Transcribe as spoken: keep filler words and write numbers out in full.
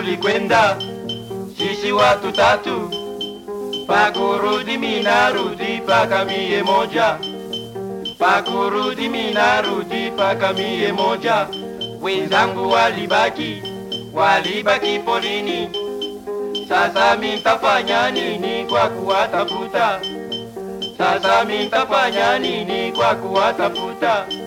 tulikwenda sisi watu tatu, pakurudi minarudi paka mie moja, pakurudi minarudi paka mie moja. Wenzangu walibaki, walibaki porini. Sasa mitafanya nini kwa kuwatafuta? Sasa mitafanya nini kwa kuwatafuta?